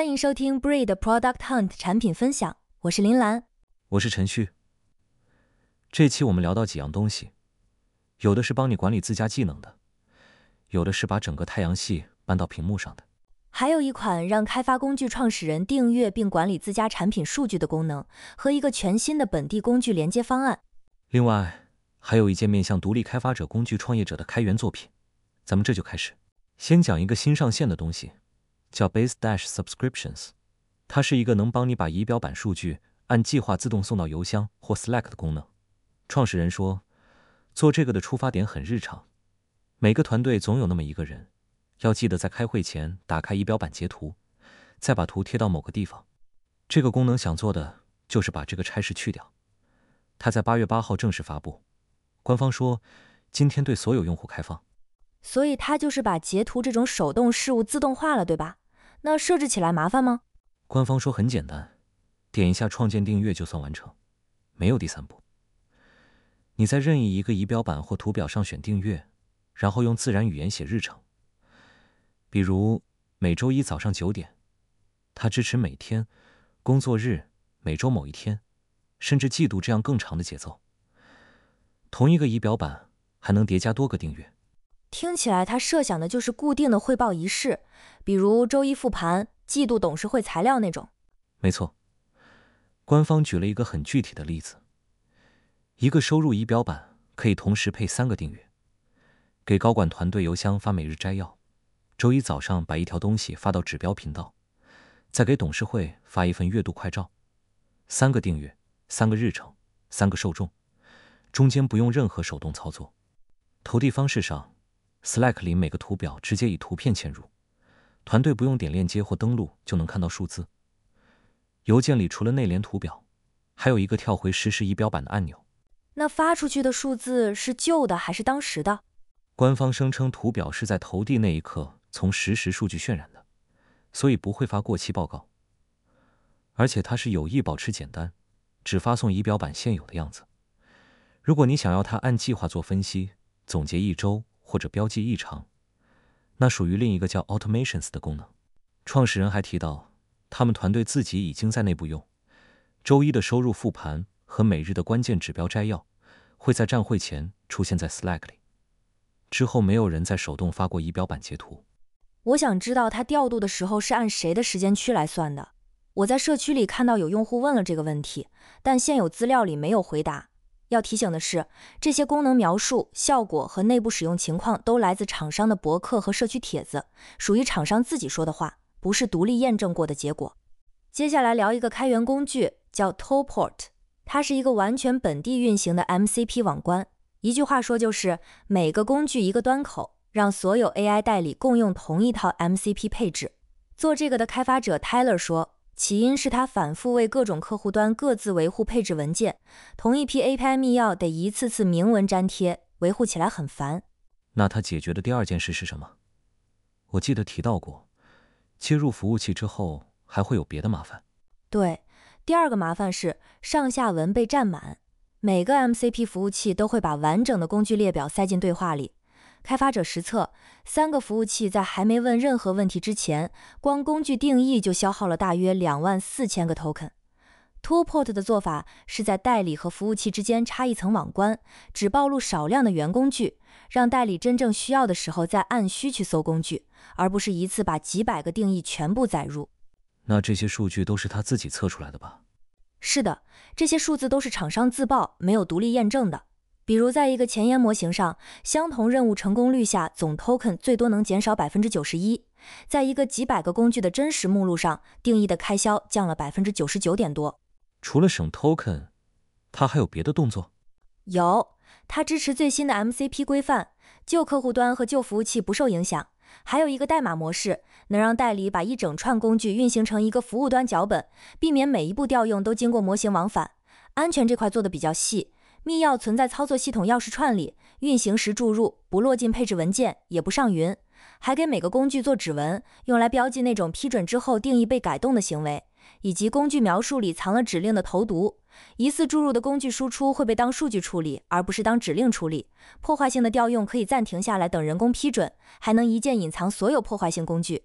欢迎收听 Bree 的 Product Hunt 产品分享，我是林兰， 我是陈旭。这期我们聊到几样东西，有的是帮你管理自家技能的，有的是把整个太阳系搬到屏幕上的， 还有一款让开发工具创始人订阅并管理自家产品数据的功能，和一个全新的本地工具连接方案。 另外还有一件面向独立开发者、工具创业者的开源作品。咱们这就开始。先讲一个新上线的东西，叫 Base Dash Subscriptions。 它是一个能帮你把仪表板数据按计划自动送到邮箱或 Slack 的功能。创始人说，做这个的出发点很日常，每个团队总有那么一个人要记得在开会前打开仪表板截图，再把图贴到某个地方。这个功能想做的就是把这个差事去掉。它在8月8号正式发布，官方说今天对所有用户开放。 所以它就是把截图这种手动事务自动化了，对吧？那设置起来麻烦吗？ 官方说很简单，点一下创建订阅就算完成，没有第三步。你在任意一个仪表板或图表上选订阅，然后用自然语言写日程。比如每周一早上9点，它支持每天、工作日、每周某一天，甚至季度这样更长的节奏。同一个仪表板还能叠加多个订阅。 听起来它设想的就是固定的汇报仪式，比如周一复盘、季度董事会材料那种。 没错，官方举了一个很具体的例子，一个收入仪表板可以同时配3个订阅，给高管团队邮箱发每日摘要，周一早上把一条东西发到指标频道，再给董事会发一份月度快照。3个订阅，3个日程，3个受众，中间不用任何手动操作。投递方式上， Slack 里每个图表直接以图片嵌入，团队不用点链接或登录就能看到数字。邮件里除了内联图表，还有一个跳回实时仪表板的按钮。 那发出去的数字是旧的还是当时的？ 官方声称图表是在投递那一刻从实时数据渲染的，所以不会发过期报告。而且它是有意保持简单，只发送仪表板现有的样子。如果你想要它按计划做分析，总结一周或者标记异常，那属于另一个叫 Automations 的功能。创始人还提到，他们团队自己已经在内部用。周一的收入复盘和每日的关键指标摘要会在站会前出现在 Slack 里，之后没有人再手动发过仪表板截图。 我想知道它调度的时候是按谁的时间区来算的。我在社区里看到有用户问了这个问题，但现有资料里没有回答。要提醒的是，这些功能描述、效果和内部使用情况都来自厂商的博客和社区帖子，属于厂商自己说的话，不是独立验证过的结果。接下来聊一个开源工具，叫 Tollport， 它是一个完全本地运行的 MCP 网关。一句话说就是每个工具一个端口，让所有 AI 代理共用同一套 MCP 配置。做这个的开发者 Tyler 说，起因是他反复为各种客户端各自维护配置文件，同一批 API 密钥得一次次明文粘贴，维护起来很烦。 那他解决的第二件事是什么？我记得提到过，接入服务器之后还会有别的麻烦。 对，第二个麻烦是上下文被占满，每个 MCP 服务器都会把完整的工具列表塞进对话里。开发者实测，3个服务器在还没问任何问题之前，光工具定义就消耗了大约24000个 token。 Tollport 的做法是在代理和服务器之间插一层网关，只暴露少量的原工具，让代理真正需要的时候再按需去搜工具，而不是一次把几百个定义全部载入。 那这些数据都是他自己测出来的吧？ 是的，这些数字都是厂商自曝，没有独立验证的。比如在一个前沿模型上，相同任务成功率下总 token 最多能减少 91%， 在一个几百个工具的真实目录上，定义的开销降了 99% 点多。 除了省 token， 它还有别的动作？ 有，它支持最新的 MCP 规范，旧客户端和旧服务器不受影响。还有一个代码模式，能让代理把一整串工具运行成一个服务端脚本，避免每一步调用都经过模型往返。安全这块做的比较细，密钥存在操作系统钥匙串里，运行时注入，不落进配置文件，也不上云。还给每个工具做指纹，用来标记那种批准之后定义被改动的行为，以及工具描述里藏了指令的投毒。疑似注入的工具输出会被当数据处理，而不是当指令处理。破坏性的调用可以暂停下来等人工批准，还能一键隐藏所有破坏性工具。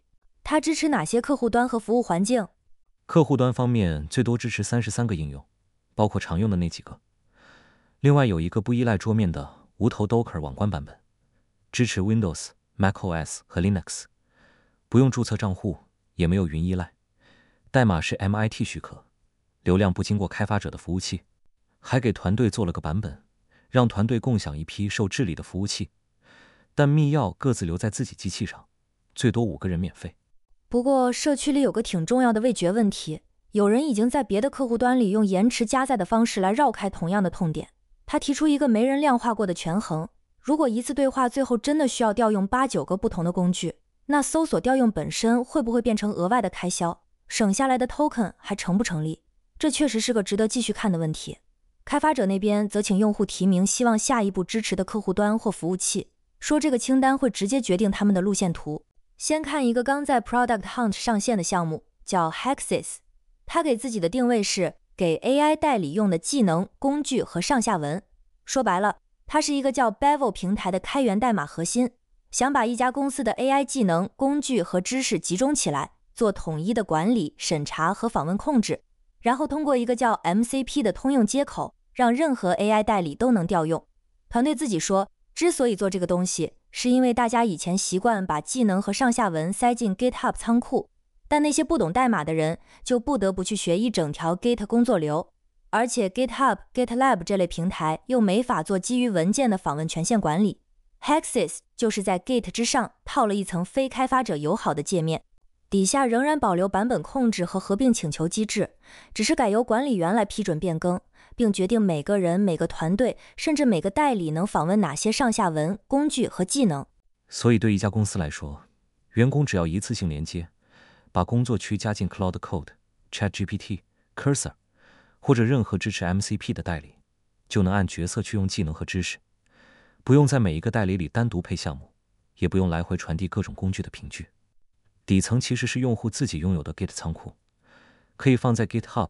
它支持哪些客户端和服务环境？ 客户端方面最多支持33个应用，包括常用的那几个。另外有一个不依赖桌面的无头 Docker 网关版本，支持 Windows、macOS 和 Linux， 不用注册账户，也没有云依赖，代码是 MIT 许可，流量不经过开发者的服务器，还给团队做了个版本，让团队共享一批受治理的服务器，但密钥各自留在自己机器上，最多5个人免费。 不过社区里有个挺重要的未决问题，有人已经在别的客户端里用延迟加载的方式来绕开同样的痛点。他提出一个没人量化过的权衡，如果一次对话最后真的需要调用8、9个不同的工具，那搜索调用本身会不会变成额外的开销？省下来的 token 还成不成立？这确实是个值得继续看的问题。开发者那边则请用户提名希望下一步支持的客户端或服务器，说这个清单会直接决定他们的路线图。先看一个刚在 Product Hunt 上线的项目，叫 Hexis， 它给自己的定位是给 AI 代理用的技能、工具和上下文。说白了，它是一个叫 Bevel 平台的开源代码核心，想把一家公司的 AI 技能、工具和知识集中起来，做统一的管理、审查和访问控制，然后通过一个叫 MCP 的通用接口，让任何 AI 代理都能调用。团队自己说，之所以做这个东西，是因为大家以前习惯把技能和上下文塞进 GitHub 仓库，但那些不懂代码的人就不得不去学一整条 Git 工作流，而且 GitHub、GitLab 这类平台又没法做基于文件的访问权限管理。Hexis 就是在 Git 之上套了一层非开发者友好的界面，底下仍然保留版本控制和合并请求机制，只是改由管理员来批准变更，并决定每个人、每个团队甚至每个代理能访问哪些上下文、工具和技能。 所以对一家公司来说，员工只要一次性连接，把工作区加进 Cloud Code、ChatGPT、Cursor 或者任何支持 MCP 的代理，就能按角色去用技能和知识，不用在每一个代理里单独配项目，也不用来回传递各种工具的凭据。底层其实是用户自己拥有的 Git 仓库，可以放在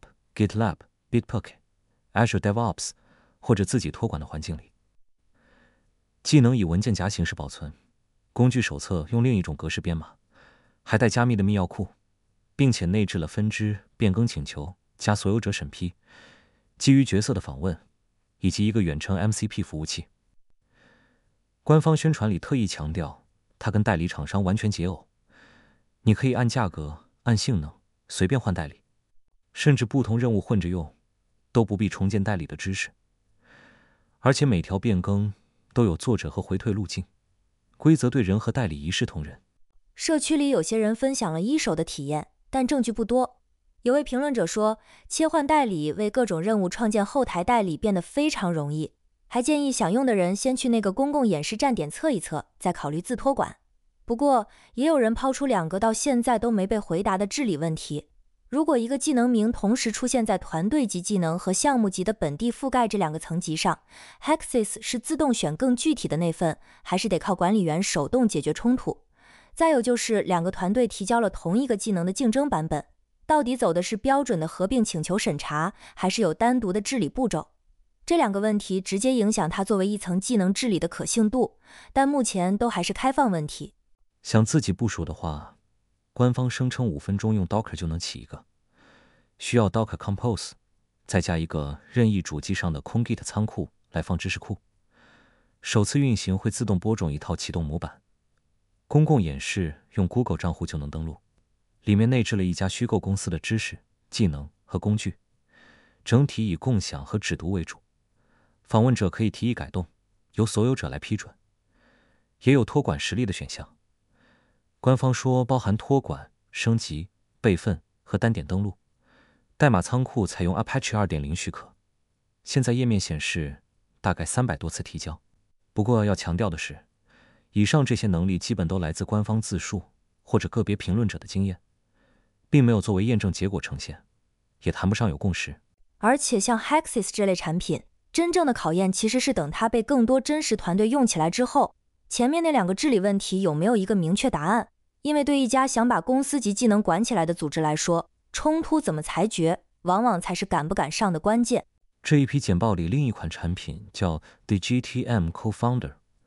GitHub、GitLab、Bitbucket、Azure DevOps 或者自己托管的环境里。技能以文件夹形式保存，工具手册用另一种格式编码，还带加密的密钥库，并且内置了分支、变更请求、加所有者审批、基于角色的访问，以及一个远程 MCP 服务器。官方宣传里特意强调，它跟代理厂商完全解耦，你可以按价格、按性能随便换代理，甚至不同任务混着用，都不必重建代理的知识。而且每条变更都有作者和回退路径，规则对人和代理一视同仁。 社区里有些人分享了一手的体验，但证据不多。有位评论者说，切换代理为各种任务创建后台代理变得非常容易，还建议想用的人先去那个公共演示站点测一测，再考虑自托管。不过，也有人抛出2个到现在都没被回答的治理问题。如果一个技能名同时出现在团队级技能和项目级的本地覆盖这2个层级上， Hexis 是自动选更具体的那份，还是得靠管理员手动解决冲突？再有就是2个团队提交了同一个技能的竞争版本，到底走的是标准的合并请求审查，还是有单独的治理步骤？这2个问题直接影响它作为一层技能治理的可信度，但目前都还是开放问题。 想自己部署的话，官方声称5分钟用 Docker 就能起一个，需要 Docker Compose， 再加一个任意主机上的空 Git 仓库来放知识库。首次运行会自动播种一套启动模板，公共演示用 Google 账户就能登录，里面内置了一家虚构公司的知识、技能和工具，整体以共享和只读为主。访问者可以提议改动，由所有者来批准，也有托管实例的选项。官方说包含托管、升级、备份和单点登录。代码仓库采用 Apache 2.0 许可，现在页面显示大概300多次提交。不过要强调的是，以上这些能力基本都来自官方自述或者个别评论者的经验，并没有作为验证结果呈现，也谈不上有共识。 而且像 Hexis 这类产品，真正的考验其实是等它被更多真实团队用起来之后，前面那2个治理问题有没有一个明确答案？因为对一家想把公司级技能管起来的组织来说，冲突怎么裁决，往往才是赶不赶上的关键。 这一批简报里另一款产品叫 The GTM Co-Founder，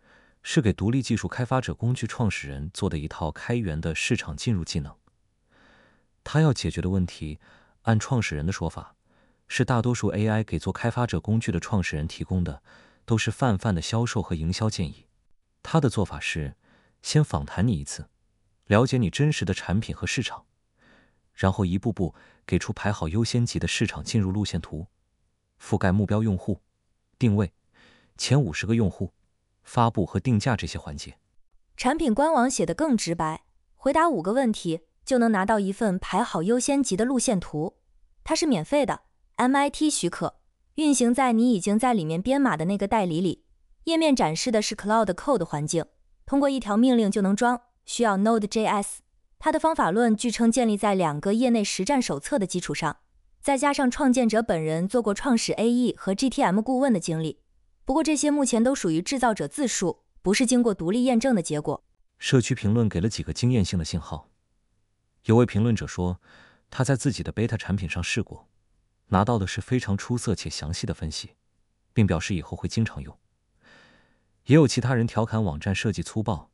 是给独立技术开发者工具创始人做的一套开源的市场进入技能。他要解决的问题，按创始人的说法，是大多数 AI 给做开发者工具的创始人提供的都是泛泛的销售和营销建议。他的做法是，先访谈你一次，了解你真实的产品和市场，然后一步步给出排好优先级的市场进入路线图，覆盖目标用户、定位、前50个用户、发布和定价这些环节。 产品官网写得更直白，回答5个问题就能拿到一份排好优先级的路线图。它是免费的， MIT 许可，运行在你已经在里面编码的那个代理里。页面展示的是 Cloud Code 环境，通过一条命令就能装，需要 Node.js。它的方法论据称建立在2个业内实战手册的基础上，再加上创建者本人做过创始 AE 和 GTM 顾问的经历。不过这些目前都属于制造者自述，不是经过独立验证的结果。 社区评论给了几个经验性的信号。有位评论者说，他在自己的 beta 产品上试过，拿到的是非常出色且详细的分析，并表示以后会经常用。也有其他人调侃网站设计粗暴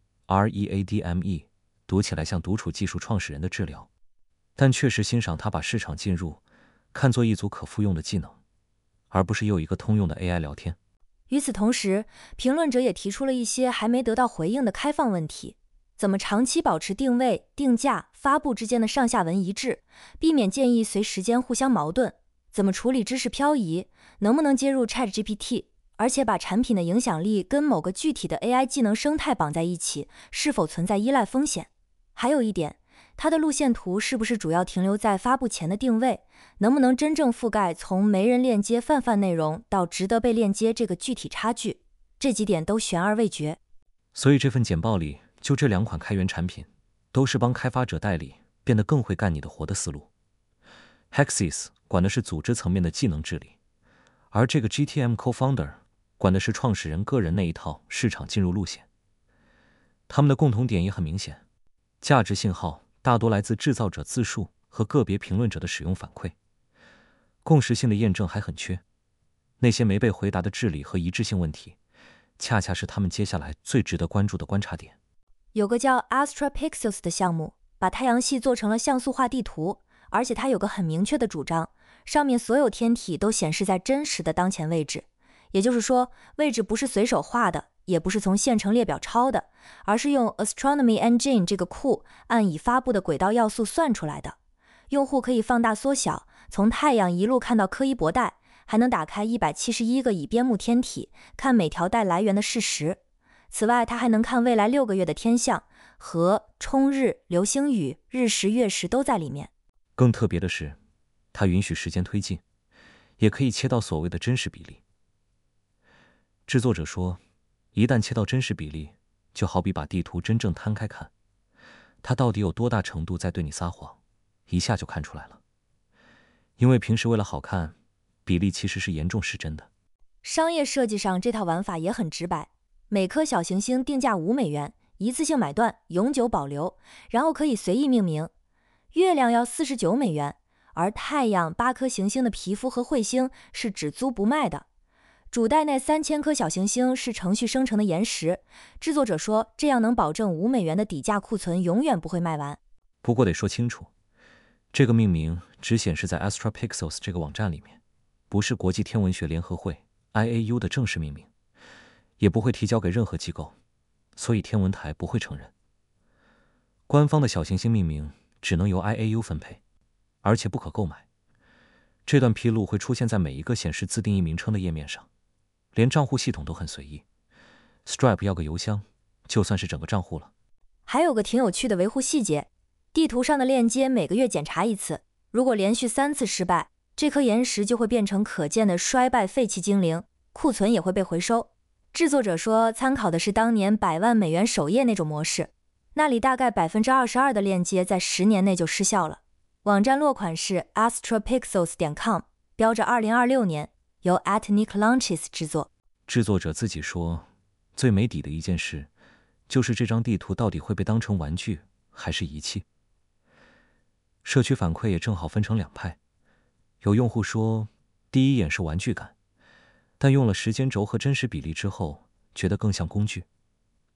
，README 读起来像独处技术创始人的治疗，但确实欣赏他把市场进入看作一组可复用的技能，而不是又一个通用的 AI 聊天。 与此同时，评论者也提出了一些还没得到回应的开放问题：怎么长期保持定位、定价、发布之间的上下文一致，避免建议随时间互相矛盾？怎么处理知识漂移？能不能接入 ChatGPT？而且把产品的影响力跟某个具体的 AI 技能生态绑在一起，是否存在依赖风险？还有一点，它的路线图是不是主要停留在发布前的定位？能不能真正覆盖从没人链接泛内容到值得被链接这个具体差距？这几点都悬而未决。 所以这份简报里就这2款开源产品，都是帮开发者代理变得更会干你的活的思路。Hexis 管的是组织层面的技能治理，而这个 GTM Co-founder 管的是创始人个人那一套市场进入路线。他们的共同点也很明显，价值信号大多来自制造者自述和个别评论者的使用反馈，共识性的验证还很缺。那些没被回答的治理和一致性问题，恰恰是他们接下来最值得关注的观察点。 有个叫 Astra Pixels 的项目，把太阳系做成了像素化地图，而且它有个很明确的主张，上面所有天体都显示在真实的当前位置。也就是说，位置不是随手画的，也不是从线程列表抄的，而是用 Astronomy Engine 这个库按已发布的轨道要素算出来的。用户可以放大缩小，从太阳一路看到柯伊伯带，还能打开171个已编目天体，看每条带来源的事实。此外，它还能看未来6个月的天象，和冲日、流星雨、日食、月食都在里面。 更特别的是，它允许时间推进，也可以切到所谓的真实比例。制作者说，一旦切到真实比例，就好比把地图真正摊开看，它到底有多大程度在对你撒谎，一下就看出来了。因为平时为了好看，比例其实是严重失真的。 商业设计上这套玩法也很直白，每颗小行星定价$5，一次性买断，永久保留，然后可以随意命名。月亮要$49，而太阳、8颗行星的皮肤和彗星是只租不卖的。主带那3000颗小行星是程序生成的延时，制作者说这样能保证$5的底价库存永远不会卖完。 不过得说清楚，这个命名只显示在 Astra Pixels 这个网站里面，不是国际天文学联合会 IAU 的正式命名，也不会提交给任何机构，所以天文台不会承认。官方的小行星命名只能由 IAU 分配，而且不可购买。这段披露会出现在每一个显示自定义名称的页面上，连账户系统都很随意。Stripe 要个邮箱，就算是整个账户了。 还有个挺有趣的维护细节，地图上的链接每个月检查一次，如果连续3次失败，这颗岩石就会变成可见的衰败废弃精灵，库存也会被回收。制作者说参考的是当年100万美元首页那种模式，那里大概22%的链接在10年内就失效了。网站落款是 astrapixels.com， 标着2026年，由 @NickLaunches 制作。 制作者自己说，最没底的一件事，就是这张地图到底会被当成玩具还是仪器。社区反馈也正好分成2派，有用户说，第一眼是玩具感，但用了时间轴和真实比例之后，觉得更像工具。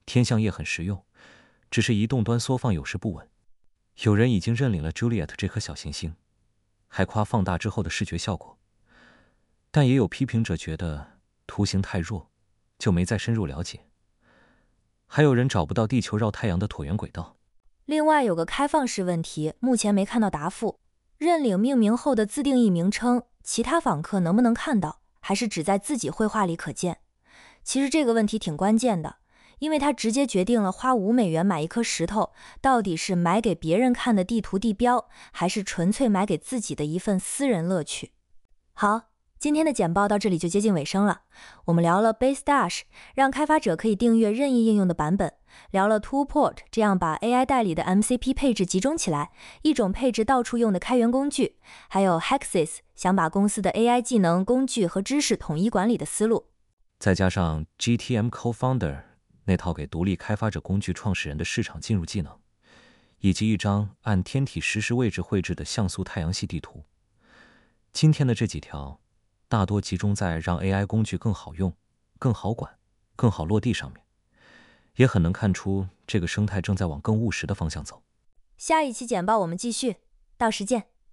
天象页很实用，只是移动端缩放有时不稳。有人已经认领了 Juliet 这颗小行星，还夸放大之后的视觉效果，但也有批评者觉得图形太弱，就没再深入了解。还有人找不到地球绕太阳的椭圆轨道。 另外有个开放式问题，目前没看到答复。认领命名后的自定义名称，其他访客能不能看到，还是只在自己绘画里可见？其实这个问题挺关键的，因为它直接决定了花$5买一颗石头，到底是买给别人看的地图地标，还是纯粹买给自己的一份私人乐趣。好，今天的简报到这里就接近尾声了。我们聊了 Base Dash， 让开发者可以订阅任意应用的版本，聊了 Toolport， 这样把 AI 代理的 MCP 配置集中起来，一种配置到处用的开源工具，还有 Hexis， 想把公司的 AI 技能、工具和知识统一管理的思路。 再加上 GTM Co-founder 那套给独立开发者工具创始人的市场进入技能，以及一张按天体实时位置绘制的像素太阳系地图。今天的这几条大多集中在让 AI 工具更好用、更好管、更好落地上面，也很能看出这个生态正在往更务实的方向走。 下一期简报我们继续，到时见。